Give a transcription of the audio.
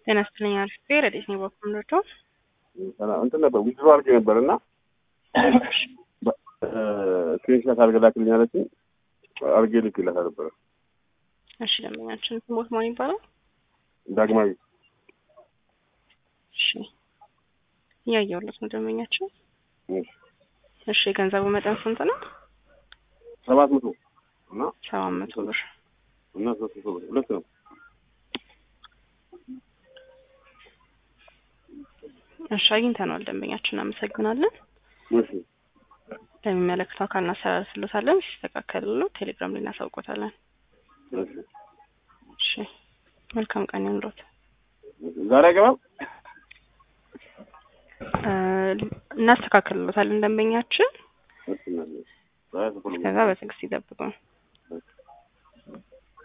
ጤና ይስጥልኝ አሪፍ ረዲት ነው በኮምዶቶ እንትን ነበር ዊዝድሮ አድርጌ ነበርና ስክሪንሾት አድርገላክልኝ አለችኝ። አድርጌ ልክላት ነበር። እሺ ደንበኛችን ስሞት ማን ይባላል? ዳግማዊ። እሺ ያየሁለት ነው ደንበኛችን። እሺ ገንዘቡ መጠን ስንት ነው? 700 እና 700 ብር እና 300 ብር ሁለት ነው። እሺ አግኝተነዋል ደንበኛችን፣ እናመሰግናለን። እሺ ለሚመለከተው አካል እናስተላልፍልዎታለን። ሲስተካከልልዎ ቴሌግራም ላይ እናሳውቅዎታለን። እሺ መልካም ቀን ይሁንልዎት። ዛሬ አይገባም? እናስተካክልልዎታለን ደንበኛችን። እሺ ከዛ በትዕግስት ይጠብቁን።